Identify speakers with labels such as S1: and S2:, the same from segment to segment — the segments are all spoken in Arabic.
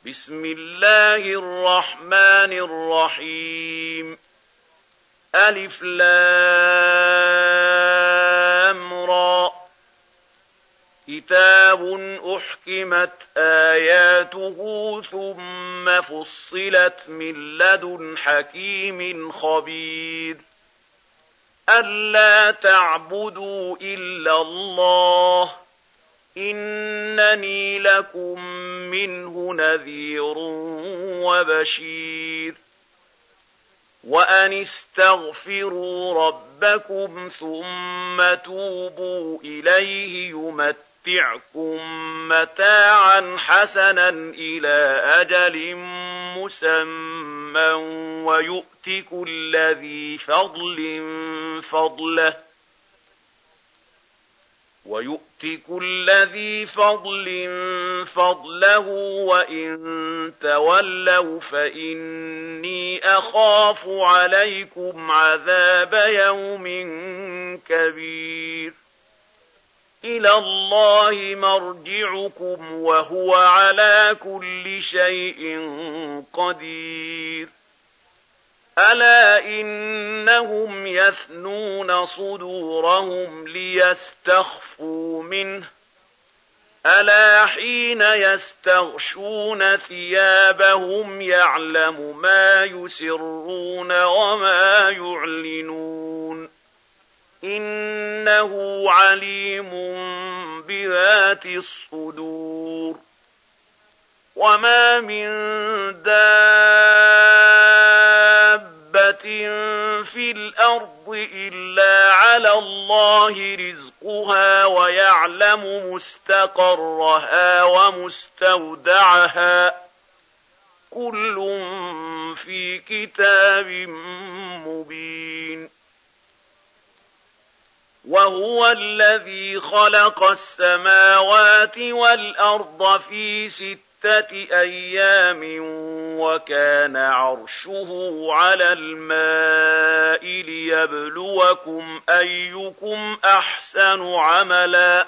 S1: بسم الله الرحمن الرحيم ألف لام را كتاب أحكمت آياته ثم فصلت من لدن حكيم خبير ألا تعبدوا إلا الله إنني لكم منه نذير وبشير وأن استغفروا ربكم ثم توبوا إليه يمتعكم متاعا حسنا إلى أجل مسمى ويؤت كل ذي فضل فضله وإن تولوا فإني أخاف عليكم عذاب يوم كبير إلى الله مرجعكم وهو على كل شيء قدير ألا إنهم يثنون صدورهم ليستخفوا منه ألا حين يستغشون ثيابهم يعلم ما يسرون وما يعلنون إنه عليم بذات الصدور وما من دابة في الأرض إلا على الله رزقها ويعلم مستقرها ومستودعها كل في كتاب مبين وهو الذي خلق السماوات والأرض في 6 أيام وكان عرشه على الماء ليبلوكم أيكم أحسن عملا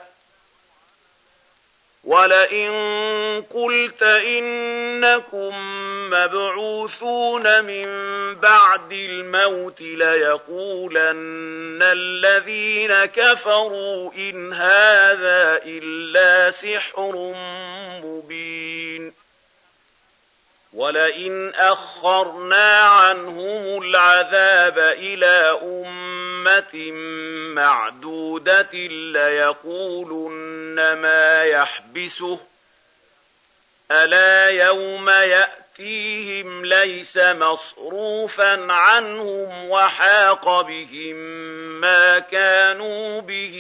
S1: ولئن قلت إنكم مبعوثون من بعد الموت ليقولن الذين كفروا إن هذا إلا سحر مبين ولئن أخرنا عنهم العذاب إلى أمة معدودة ليقولن ما يحبسه ألا يوم يأتيهم ليس مصروفا عنهم وحاق بهم ما كانوا به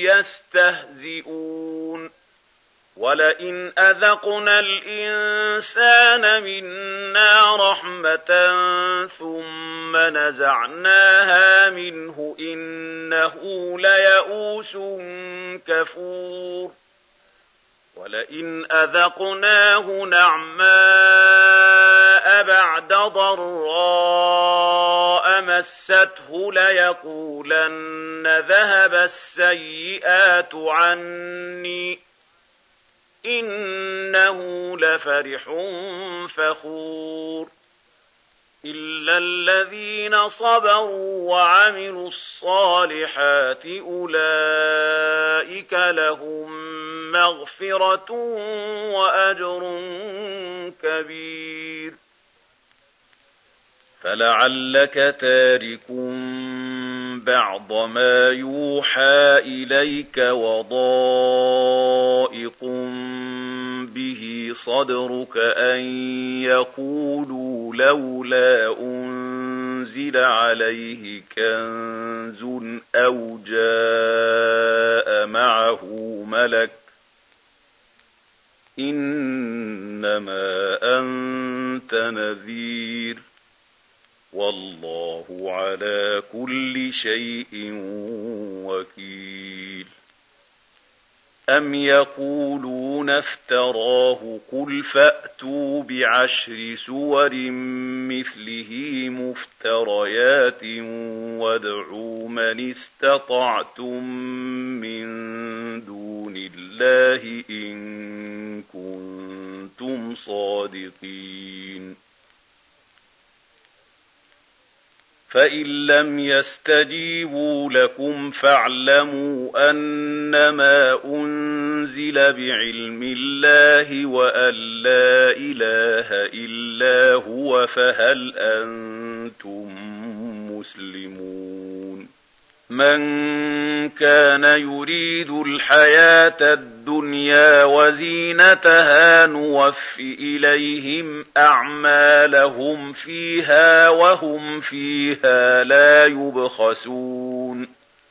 S1: يستهزئون ولئن أذقنا الإنسان منا رحمة ثم نزعناها منه إنه ليئوس كفور ولئن أذقناه نعماء بعد ضراء مسته ليقولن ذهب السيئات عني إنه لفرح فخور إلا الذين صبروا وعملوا الصالحات أولئك لهم مغفرة وأجر كبير فلعلك تارك بعض ما يوحى إليك وضائق به صدرك أن يقولوا لولا أنزل عليه كنز أو جاء معه ملك إنما أنت نذير والله على كل شيء وكيل أم يقولون افتراه قل فأتوا ب10 سور مثله مفتريات وادعوا من استطعتم من دون الله إن كنتم صادقين فإن لم يستجيبوا لكم فاعلموا أنما أنزل بعلم الله وأن لا إله إلا هو فهل أنتم مسلمون من كان يريد الحياة الدنيا وزينتها نوف إليهم أعمالهم فيها وهم فيها لا يبخسون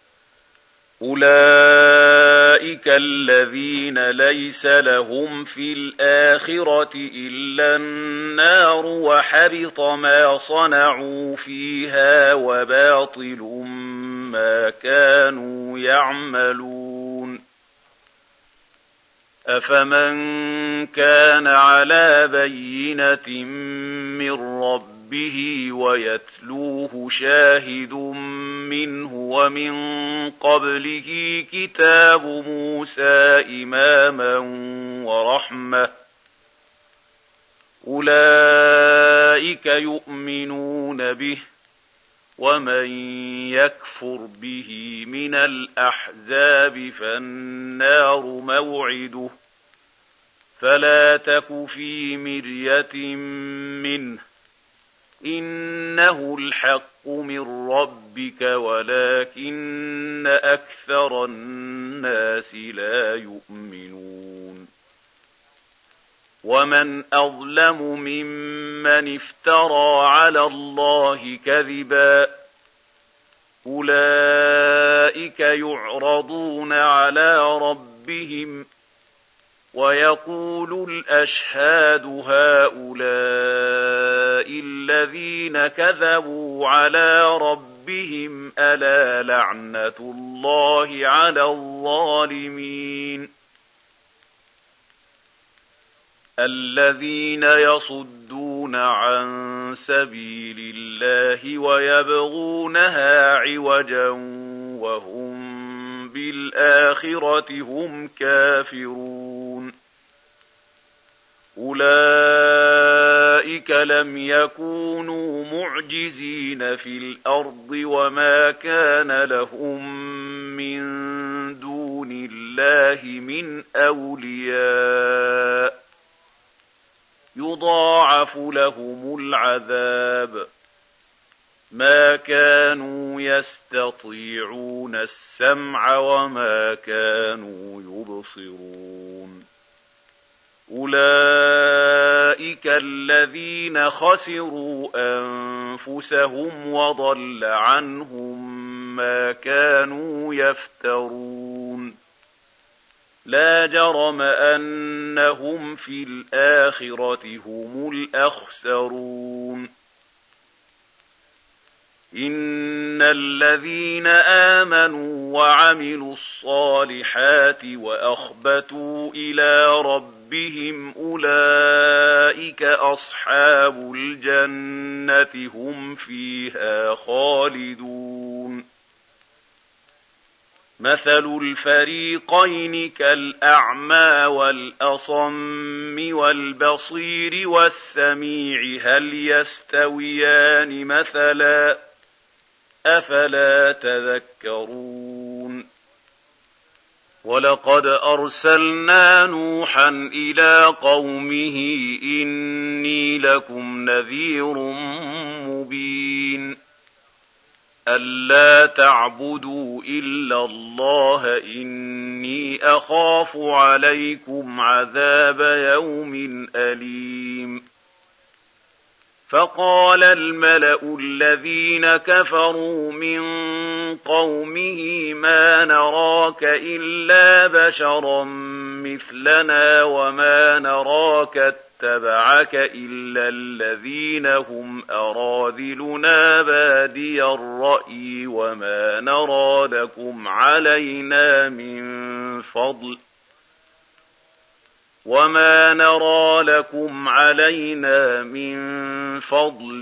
S1: أولئك الذين ليس لهم في الآخرة إلا النار وحبط ما صنعوا فيها وباطل ما كانوا يعملون أفمن كان على بينة من ربه ويتلوه شاهد منه ومن قبله كتاب موسى إماما ورحمة أولئك يؤمنون به ومن يكفر به من الأحزاب فالنار موعده فلا تك في مرية منه إنه الحق من ربك ولكن أكثر الناس لا يؤمنون ومن أظلم ممن افترى على الله كذبا أولئك يعرضون على ربهم ويقول الأشهاد هؤلاء الذين كذبوا على ربهم ألا لعنة الله على الظالمين الذين يصدون عن سبيل الله ويبغونها عوجا وهم بالآخرة هم كافرون أولئك لم يكونوا معجزين في الأرض وما كان لهم من دون الله من أولياء يضاعف لهم العذاب ما كانوا يستطيعون السمع وما كانوا يبصرون أولئك الذين خسروا أنفسهم وضل عنهم ما كانوا يفترون لا جرم أنهم في الآخرة هم الأخسرون إن الذين آمنوا وعملوا الصالحات وأخبتوا إلى ربهم أولئك أصحاب الجنة هم فيها خالدون مثل الفريقين كالأعمى والأصم والبصير والسميع هل يستويان مثلا أفلا تذكرون ولقد أرسلنا نوحا إلى قومه إني لكم نذير مبين ألا تعبدوا إلا الله إني أخاف عليكم عذاب يوم أليم فقال الملأ الذين كفروا من قومه ما نراك إلا بشرا مثلنا وما نراك اتبعك إلا الذين هم أراذلنا بادي الرأي وما نرى لكم علينا من فضل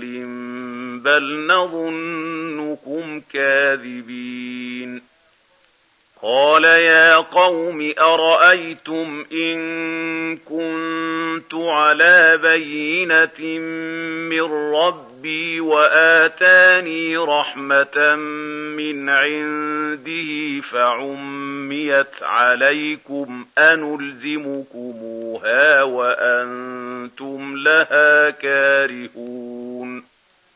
S1: بل نظنكم كاذبين قال يا قوم أرأيتم إن كنت على بينة من ربي وآتاني رحمة من عنده فعميت عليكم أنلزمكموها وأنتم لها كارهون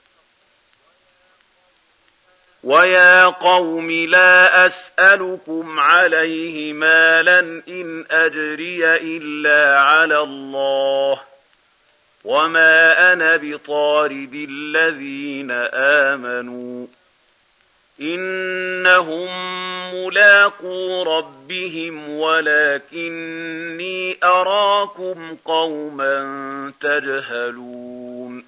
S1: ويا قوم لا أسألكم عليه مالا إن أجري إلا على الله وما أنا بطارد الذين آمنوا إنهم ملاقو ربهم ولكني أراكم قوما تجهلون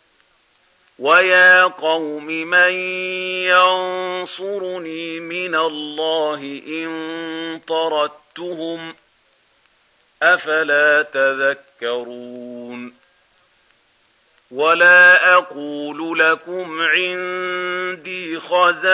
S1: ويا قوم من ينصرني من الله إن طردتهم أفلا تذكرون ولا أقول لكم عندي خزائن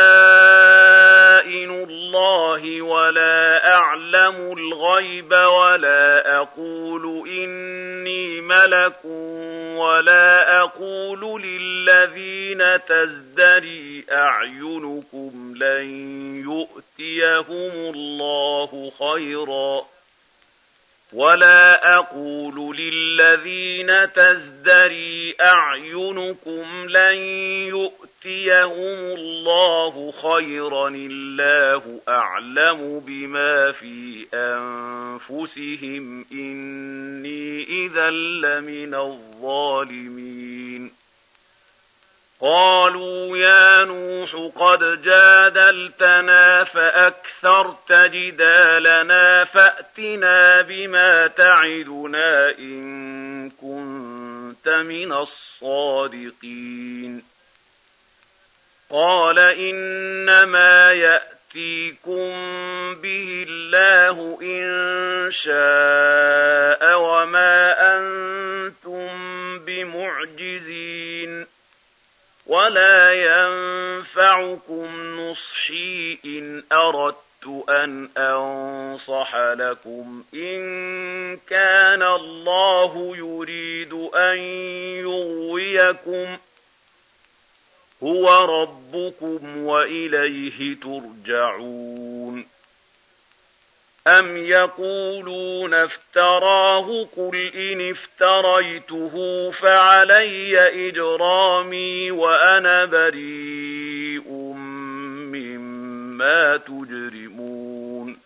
S1: الله ولا أعلم الغيب ولا أقول إني ملك ولا أقول للذين تزدري أعينكم لن يؤتيهم الله خيرا ولا أقول للذين تزدري أعينكم لن يؤتيهم الله خيرا الله أعلم بما في أنفسهم إني إذا لمن الظالمين قالوا يا نوح قد جادلتنا فأكثرت جدالنا فأتنا بما تعدنا إن كنت من الصادقين قال إنما يأتيكم به الله إن شاء وما أنتم بمعجزين ولا ينفعكم نصحي إن أردت أن أنصح لكم إن كان الله يريد أن يغويكم هو ربكم وإليه ترجعون أم يقولون افتراه قل إن افتريته فعلي إجرامي وأنا بريء مما تجرمون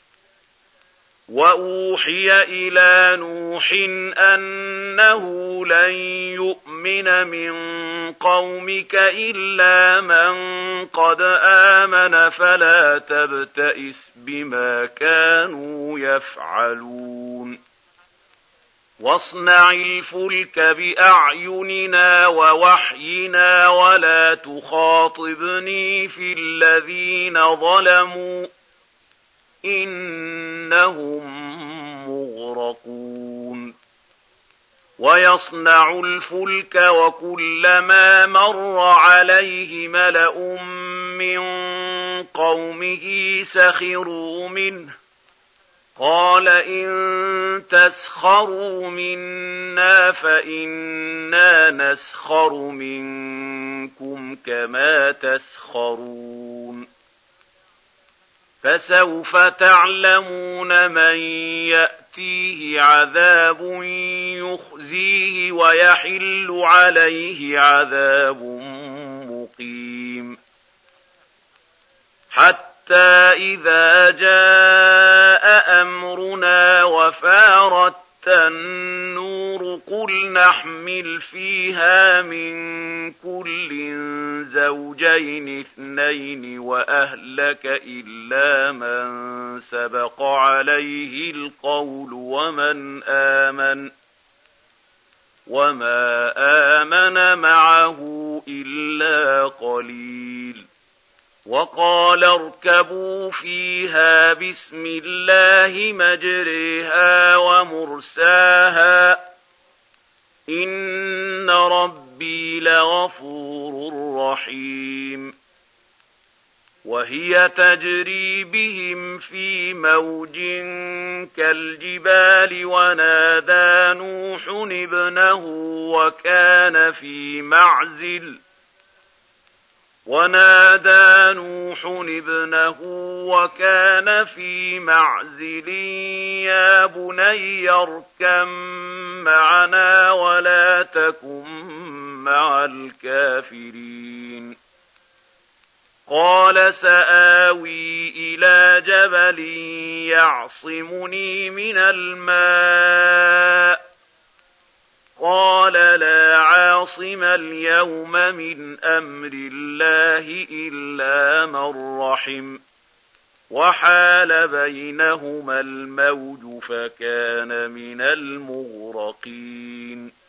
S1: وأوحي إلى نوح أنه لن يؤمن من قومك إلا من قد آمن فلا تبتئس بما كانوا يفعلون واصنع الفلك بأعيننا ووحينا ولا تخاطبني في الذين ظلموا إنهم مغرقون ويصنع الفلك وكلما مر عليه ملأ من قومه سخروا منه قال إن تسخروا منا فإنا نسخر منكم كما تسخرون فسوف تعلمون من يأتيه عذاب يخزيه ويحل عليه عذاب مقيم حتى إذا جاء أمرنا وفارت النور قل نحمل فيها من كل زوجين اثنين وأهلك إلا من سبق عليه القول وما آمن معه إلا قليل وقال اركبوا فيها بسم الله مجريها ومرساها إن ربي لغفور رحيم وهي تجري بهم في موج كالجبال ونادى نوح ابنه وكان في معزل يا بني اركب معنا ولا تكن مع الكافرين قال سآوي إلى جبل يعصمني من الماء قال لا عاصم اليوم من أمر الله إلا من رحم وحال بينهما الموج فكان من المغرقين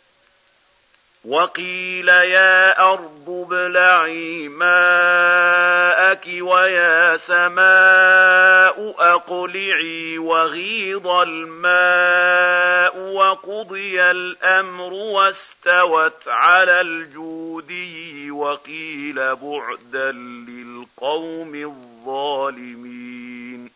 S1: وقيل يا أرض ابلعي ماءك ويا سماء أقلعي وغيض الماء وقضي الأمر واستوت على الجودي وقيل بعدا للقوم الظالمين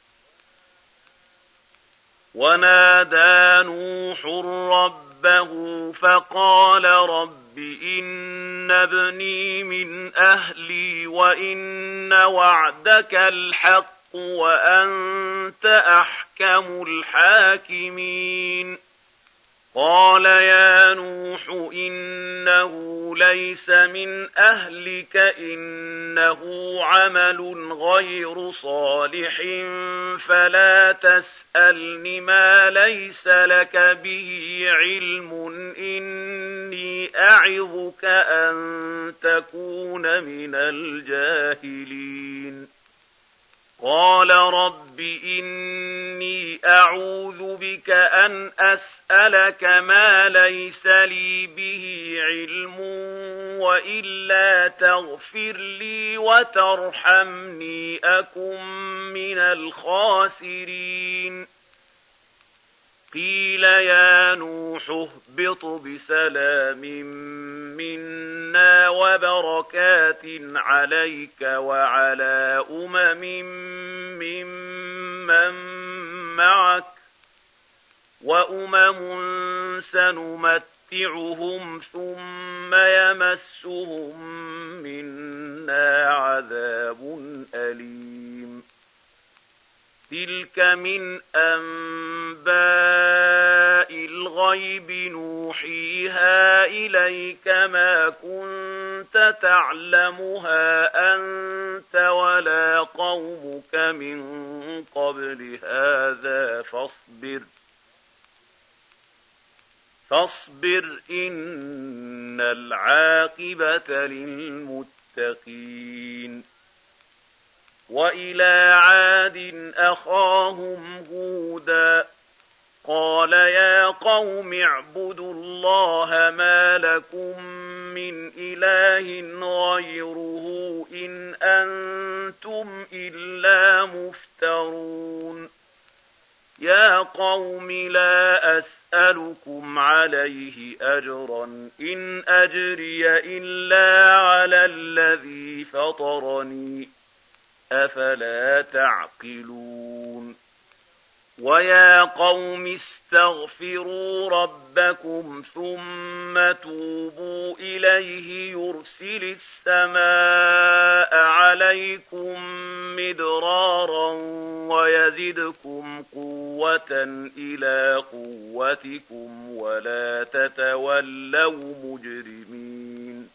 S1: ونادى نوح ربه فقال رب إن ابني من أهلي وإن وعدك الحق وأنت أحكم الحاكمين قال يا نوح إنه ليس من أهلك إنه عمل غير صالح فلا تسألني ما ليس لك به علم إني أعظك أن تكون من الجاهلين قال رب إني أعوذ بك أن أسألك ما ليس لي به علم وإلا تغفر لي وترحمني أكن من الخاسرين قيل يا نوح اهبط بسلام منا وبركات عليك وعلى ممن معك وأمم سنمتعهم ثم يمسهم منا عذاب أليم تلك من أنباء الغيب نوحيها إليك ما كنت تعلمها أنت ولا قومك من قبل هذا فاصبر إن العاقبة للمتقين وإلى عاد أخاهم هودا قال يا قوم اعبدوا الله ما لكم من إله غيره إن أنتم إلا مفترون يا قوم لا أسألكم عليه أجرا إن أجري إلا على الذي فطرني أفلا تعقلون ويا قوم استغفروا ربكم ثم توبوا إليه يرسل السماء عليكم مدرارا ويزدكم قوة إلى قوتكم ولا تتولوا مجرمين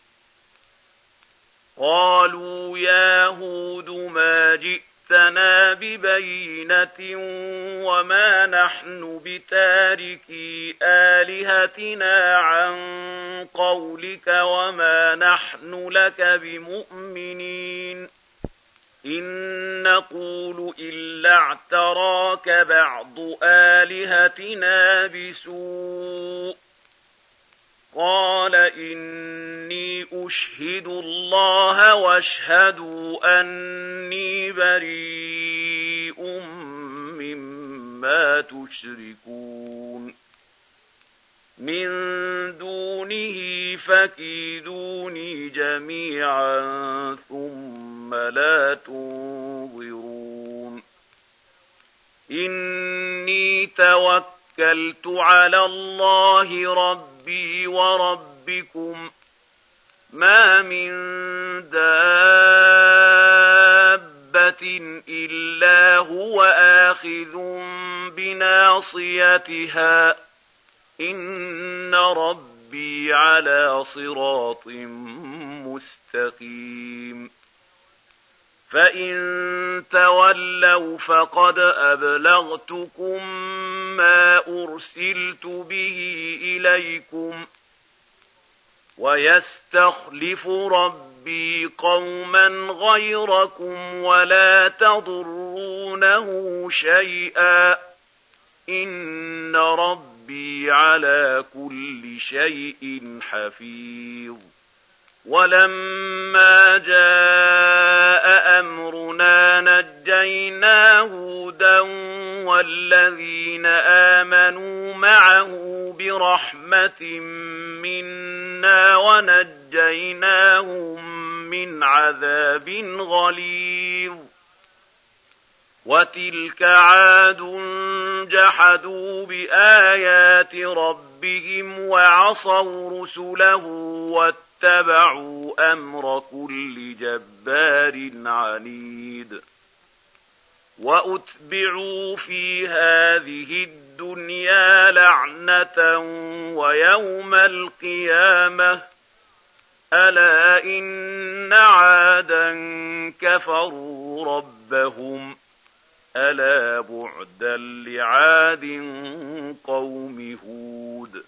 S1: قالوا يا هود ما جئتنا ببينة وما نحن بتاركي آلهتنا عن قولك وما نحن لك بمؤمنين إن نقول إلا اعتراك بعض آلهتنا بسوء قال إني أشهد الله واشهدوا أني بريء مما تشركون من دونه فكيدوني جميعا ثم ثم لا تنظرون إني توكلت على الله ربي وربكم ما من دابة إلا هو آخذ بناصيتها إن ربي على صراط مستقيم فإن تولوا فقد أبلغتكم ما أرسلت به إليكم ويستخلف ربي قوما غيركم ولا تضرونه شيئا إن ربي على كل شيء حفيظ ولما جاء أمرنا نجينا هودا والذين آمنوا معه برحمة منا ونجيناهم من عذاب غليظ وتلك عاد جحدوا بآيات ربهم وعصوا رسله واتبعوا أمر كل جبار عنيد وأتبعوا في هذه الدنيا لعنة ويوم القيامة ألا إن عادا كفروا ربهم ألا بعدا لعاد قوم هود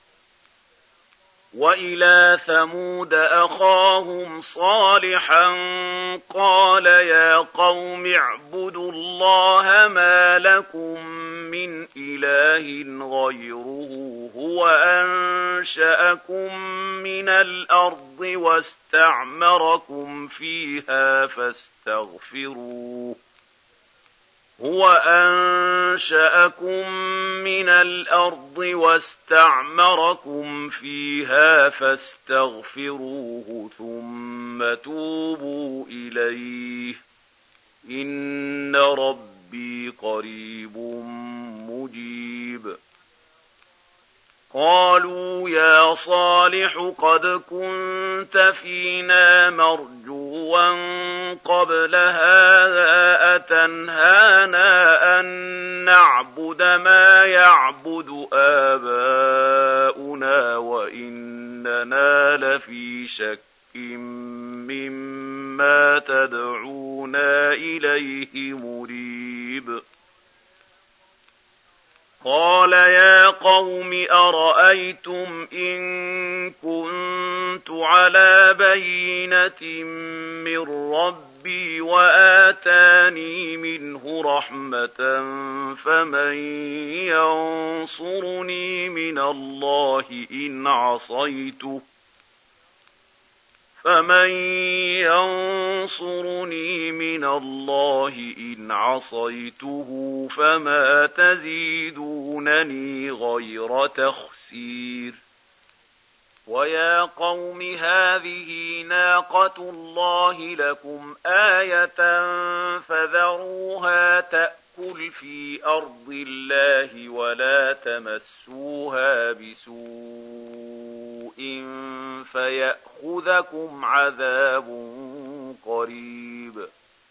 S1: وإلى ثمود أخاهم صالحا قال يا قوم اعبدوا الله ما لكم من إله غيره هو أنشأكم من الأرض واستعمركم فيها فاستغفروه ثم توبوا إليه إن ربي قريب مجيب قالوا يا صالح قد كنت فينا مرجوا قبل هذا أتنهانا أن نعبد ما يعبد آباؤنا وإننا لفي شك مما تدعونا إليه مريب قال يا قوم أرأيتم إن كنت على بينة من ربي وآتاني منه رحمة فمن ينصرني من الله إن عصيته فما تزيدونني غير تخسير ويا قوم هذه ناقة الله لكم آية فذروها تأكل في أرض الله ولا تمسوها بسوء فيأخذكم عذاب قريب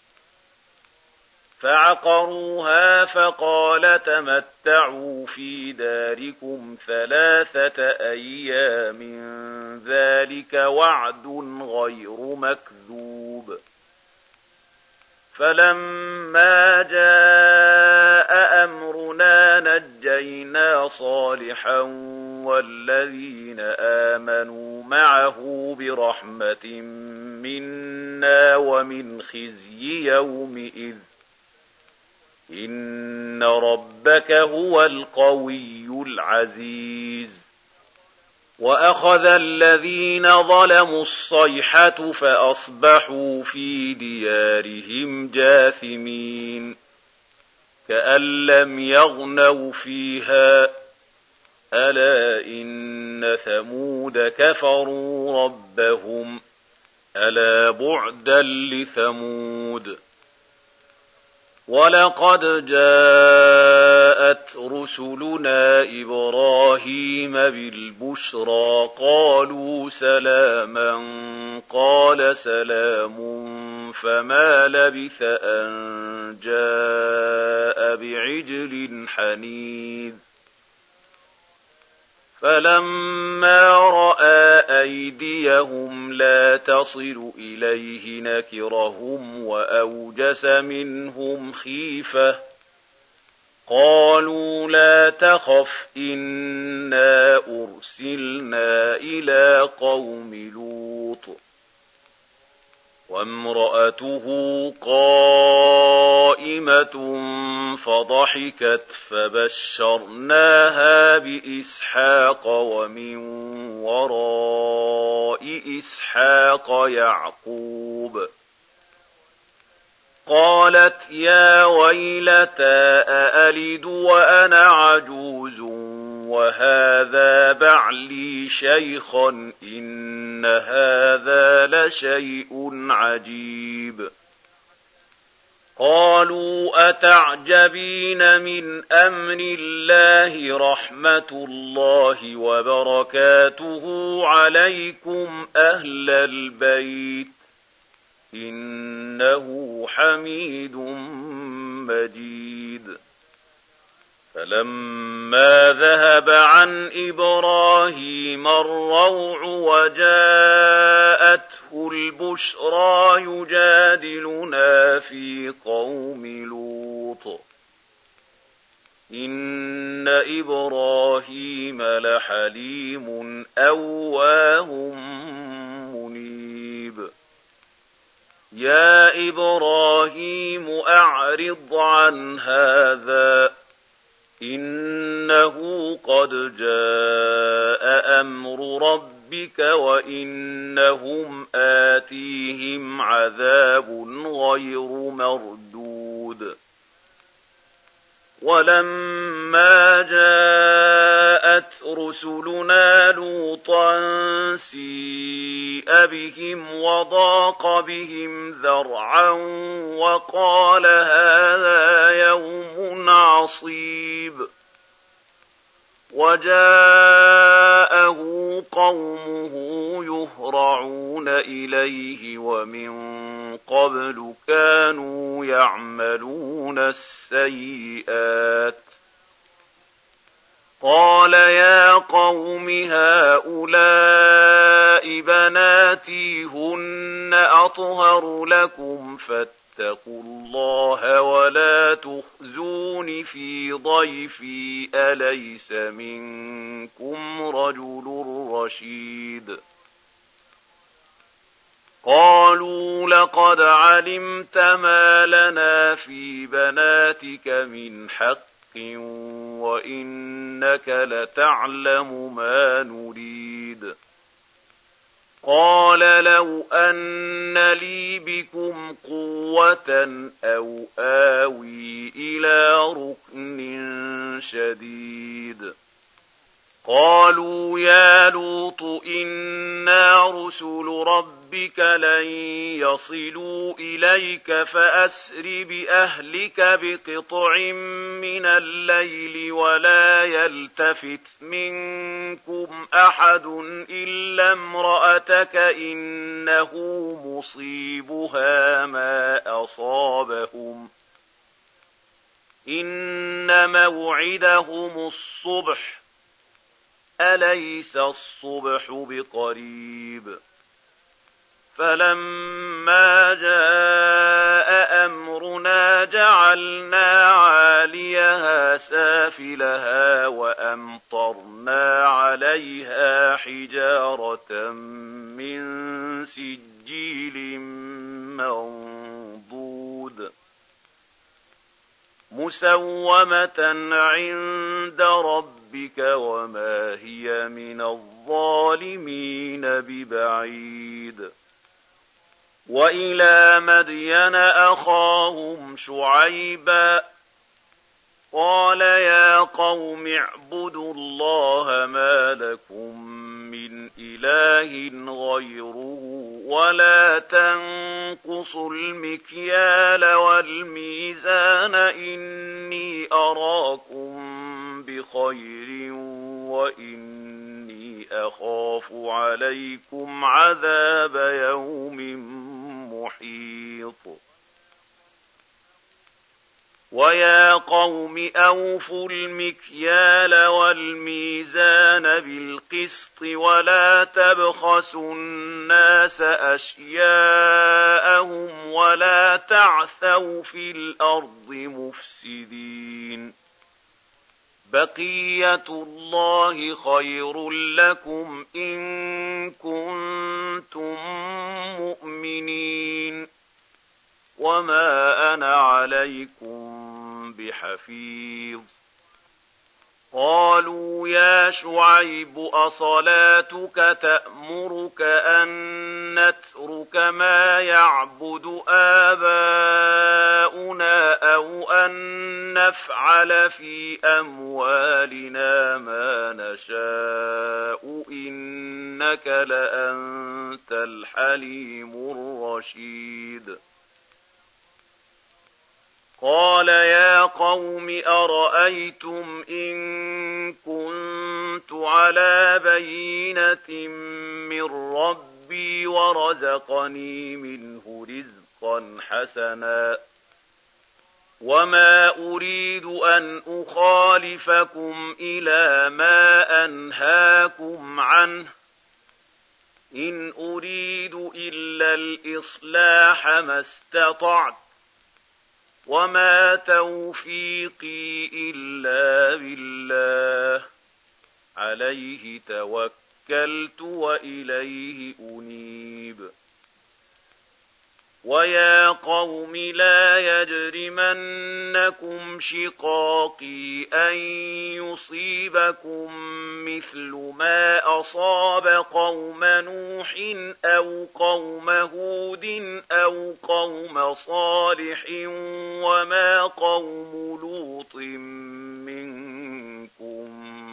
S1: فعقروها فقال تمتعوا في داركم 3 أيام ذلك وعد غير مكذوب فلما جاء أمرنا نجينا صالحا والذين آمنوا معه برحمة منا ومن خزي يومئذ إن ربك هو القوي العزيز وأخذ الذين ظلموا الصيحة فأصبحوا في ديارهم جاثمين كأن لم يغنوا فيها ألا إن ثمود كفروا ربهم ألا بعدا لثمود ولقد جاءت رسلنا إبراهيم بالبشرى قالوا سلاما قال سلام فما لبث أن جاء بعجل حنيذ فلما رأى أيديهم لا تصل إليه نكرهم وأوجس منهم خيفة قالوا لا تخف إنا أرسلنا إلى قوم لوط وامرأته قائمة فضحكت فبشرناها بإسحاق ومن وراء إسحاق يعقوب قالت يا ويلتى أألد وأنا عجوز وهذا بعلي شيخا إن هذا لشيء عجيب قالوا أتعجبين من أمر الله رحمة الله وبركاته عليكم أهل البيت إنه حميد مجيد فلما ذهب عن إبراهيم الروع وجاءته البشرى يجادلنا في قوم لوط إن إبراهيم لحليم أواه منيب يا إبراهيم أعرض عن هذا إنه قد جاء أمر ربك وإنهم آتيهم عذاب غير مردود ولما جاءت رسلنا لوطا سيء بهم وضاق بهم ذرعا وقال هذا يوم عصيب وجاءه قومه يهرعون إليه ومن قبل كانوا يعملون السيئات قال يا قوم هؤلاء بناتي هن أطهر لكم فاتقوا الله ولا تخزون في ضيفي أليس منكم رجل رشيد قالوا لقد علمت ما لنا في بناتك من حق وإنك لتعلم ما نريد قال لو أن لي بكم قوة أو آوي إلى ركن شديد قالوا يا لوط إنا رسل ربك لن يصلوا إليك فأسر بأهلك بقطع من الليل ولا يلتفت منكم أحد إلا امرأتك إنه مصيبها ما أصابهم إن موعدهم الصبح أليس الصبح بقريب فلما جاء أمرنا جعلنا عاليها سافلها وأمطرنا عليها حجارة من سجيل منضود مسومة عند ربك وما هي من الظالمين ببعيد وإلى مدين أخاهم شعيبا قال يا قوم اعبدوا الله ما لكم من إله غيره ولا تنقصوا المكيال والميزان إني أراكم بخير وإني أخاف عليكم عذاب يوم محيط. ويا قوم أوفوا المكيال والميزان بالقسط ولا تبخسوا الناس أشياءهم ولا تعثوا في الأرض مفسدين. بقية الله خير لكم إن كنتم مؤمنين وما أنا عليكم بحفيظ. قالوا يا شعيب أصلاتك تأمرك أن نترك ما يعبد آباؤنا أو أن نفعل في أموالنا ما نشاء إنك لأنت الحليم الرشيد. قال يا قوم أرأيتم إن كنت على بينة من ربي ورزقني منه رزقا حسنا وما أريد أن أخالفكم إلى ما أنهاكم عنه إن أريد إلا الإصلاح ما استطعت وما توفيقي إلا بالله عليه توكلت وإليه أنيب. ويا قوم لا يجرمنكم شقاقي أن يصيبكم مثل ما أصاب قوم نوح أو قوم هود أو قوم صالح وما قوم لوط منكم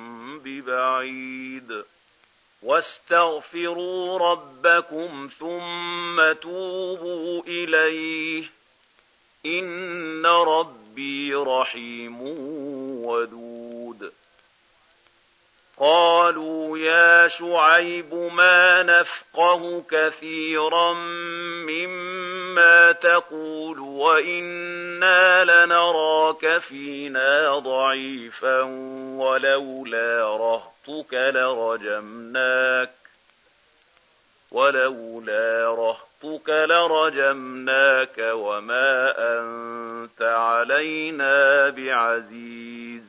S1: ببعيد. واستغفروا ربكم ثم توبوا إليه إن ربي رحيم ودود. قالوا يا شعيب ما نفقه كثيرا مما تقول وإنا لنراك فينا ضعيفا ولولا رهطك لرجمناك وما أنت علينا بعزيز.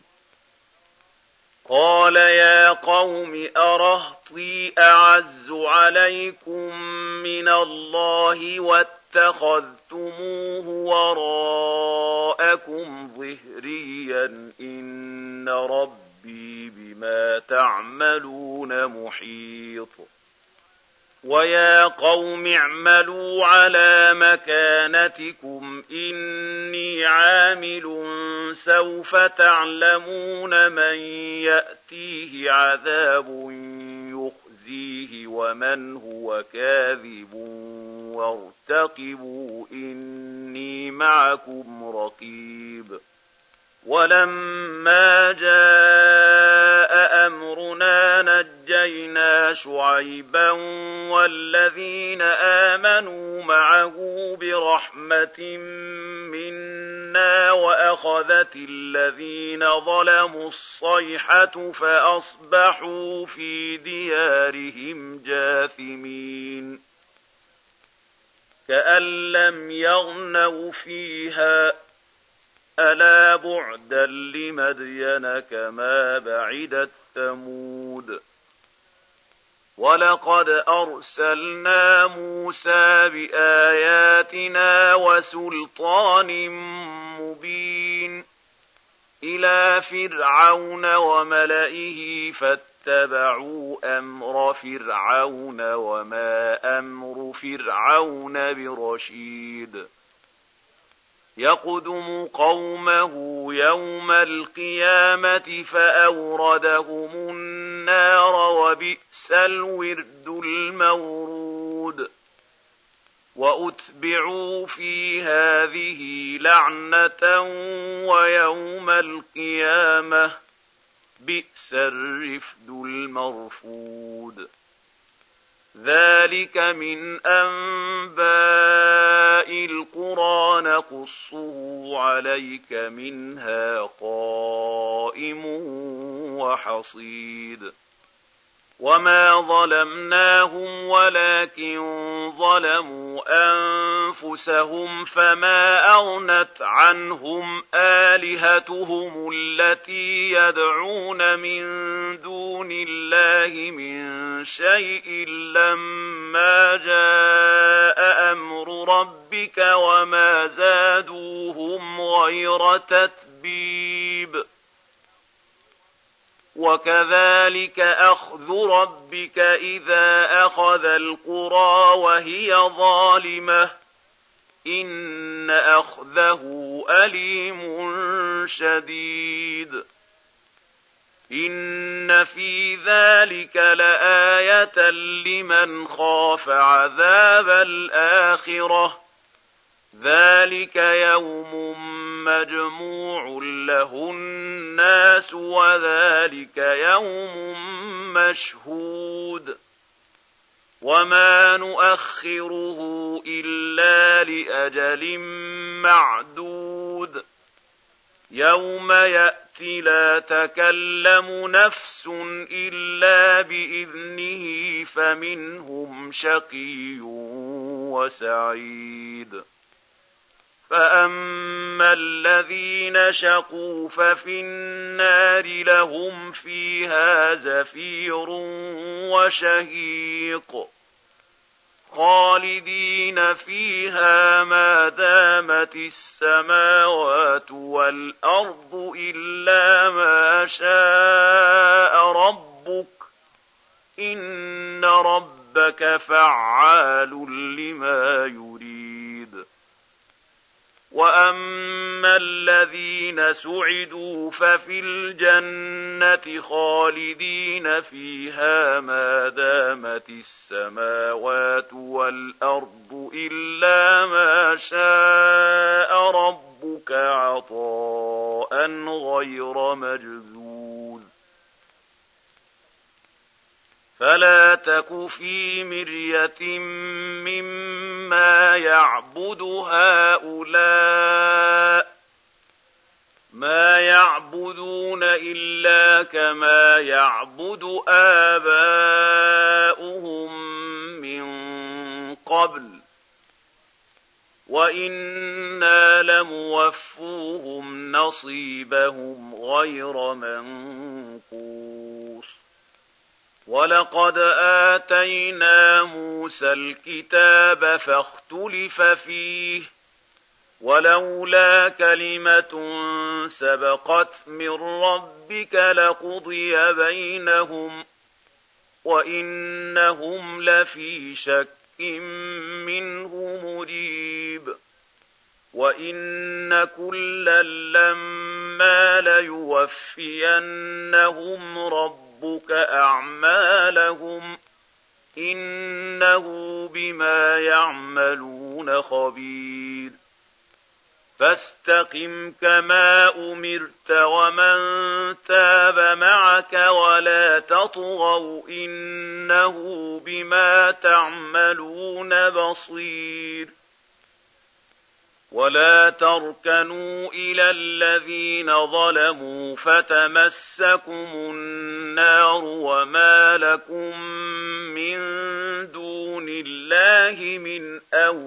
S1: قال يا قوم أرهطي أعز عليكم من الله واتخذتموه وراءكم ظهريا إن ربي بما تعملون محيط. ويا قوم اعملوا على مكانتكم إني عامل سوف تعلمون من يأتيه عذاب يخزيه ومن هو كاذب وارتقبوا إني معكم رقيب. ولما جاء أمرنا نجينا شعيبا والذين آمنوا معه برحمة منا وأخذت الذين ظلموا الصيحة فأصبحوا في ديارهم جاثمين كأن لم يغنوا فيها ألا بعدا لمدين كما بعدت ثمود. ولقد أرسلنا موسى بآياتنا وسلطان مبين إلى فرعون وملئه فاتبعوا أمر فرعون وما أمر فرعون برشيد. يقدم قومه يوم القيامة فأوردهم النار وبئس الورد المورود. وأتبعوا في هذه لعنة ويوم القيامة بئس الرفد المرفود. ذلك من أنباء القرى نقصه عليك منها قائم وحصيد. وما ظلمناهم ولكن ظلموا أنفسهم فما أغنت عنهم آلهتهم التي يدعون من دون الله من شيء لما جاء أمر ربك وما زادوهم غير تتبيب. وكذلك أخذ ربك إذا أخذ القرى وهي ظالمة إن أخذه أليم شديد. إن في ذلك لآية لمن خاف عذاب الآخرة ذلك يوم مجموع له الناس وذلك يوم مشهود. وما نؤخره إلا لأجل معدود. يوم يأتي لا تكلم نفس إلا بإذنه فمنهم شقي وسعيد. فأما الذين شقوا ففي النار لهم فيها زفير وشهيق خالدين فيها ما دامت السماوات والأرض إلا ما شاء ربك إن ربك فعال لما يريد. وأما الذين سعدوا ففي الجنة خالدين فيها ما دامت السماوات والأرض إلا ما شاء ربك عطاء غير مجذوذ. فلا تك في مرية مما يعبد هؤلاء ما يعبدون إلا كما يعبد آباؤهم من قبل وإنا لموفوهم نصيبهم غير منقوص. ولقد آتينا موسى الكتاب فاختلف فيه ولولا كلمة سبقت من ربك لقضي بينهم وإنهم لفي شك منه مريب. وإن كلا لما ليوفينهم ربك أعمالهم إنه بما يعملون خبير. فاستقم كما أمرت ومن تاب معك ولا تطغوا إنه بما تعملون بصير. ولا تركنوا إلى الذين ظلموا فتمسكم النار وما لكم من دون الله من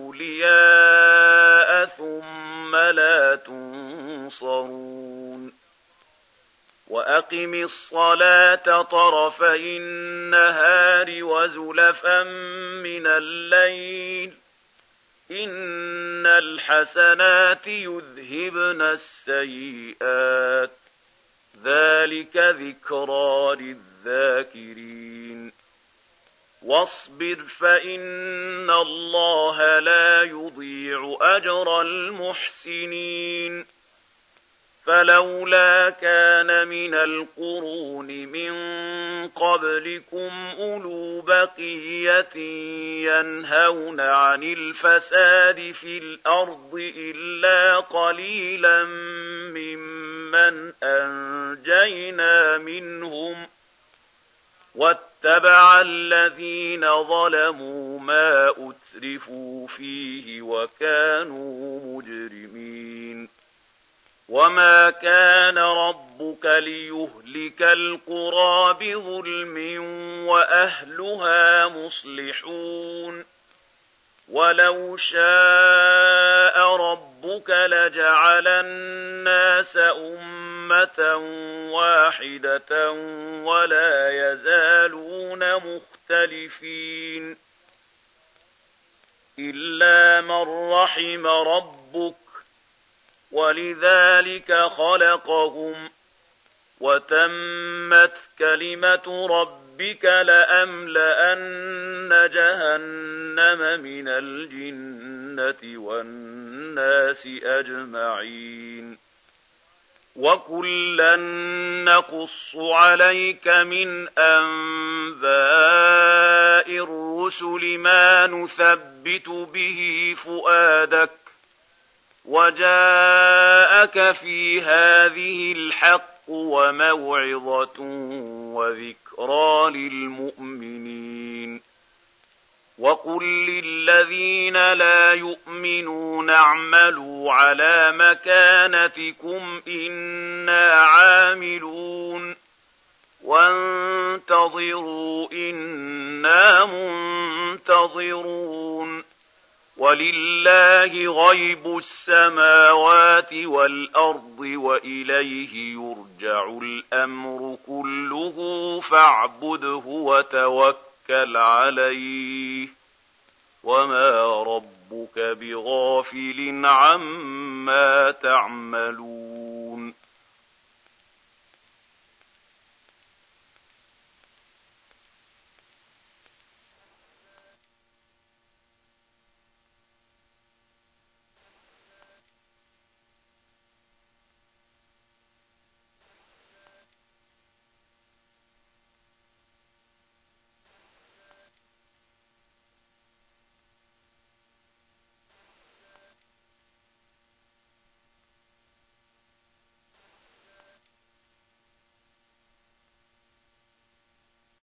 S1: أولياء ثم لا تنصرون. وأقم الصلاة طرفي النهار وزلفا من الليل إن الحسنات يذهبن السيئات ذلك ذكرى للذاكرين. واصبر فإن الله لا يضيع أجر المحسنين. فلولا كان من القرون من قبلكم أولو بقية ينهون عن الفساد في الأرض إلا قليلا ممن أنجينا منهم واتبع الذين ظلموا ما أترفوا فيه وكانوا مجرمين وما كان ربك ليهلك القرى بظلم وأهلها مصلحون ولو شاء ربك لجعل الناس أمة واحدة ولا يزالون مختلفين إلا من رحم ربك ولذلك خلقهم وتمت كلمة ربك لأملأن جهنم من الجنة والناس أجمعين وكلا نقص عليك من أنباء الرسل ما نثبت به فؤادك وجاءك في هذه الحق وموعظة وذكرى للمؤمنين وقل للذين لا يؤمنون اعملوا على مكانتكم إنا عاملون وانتظروا إنا منتظرون ولله غيب السماوات والأرض وإليه يرجع الأمر كله فاعبده وتوكل عليه وما ربك بغافل عما تعملون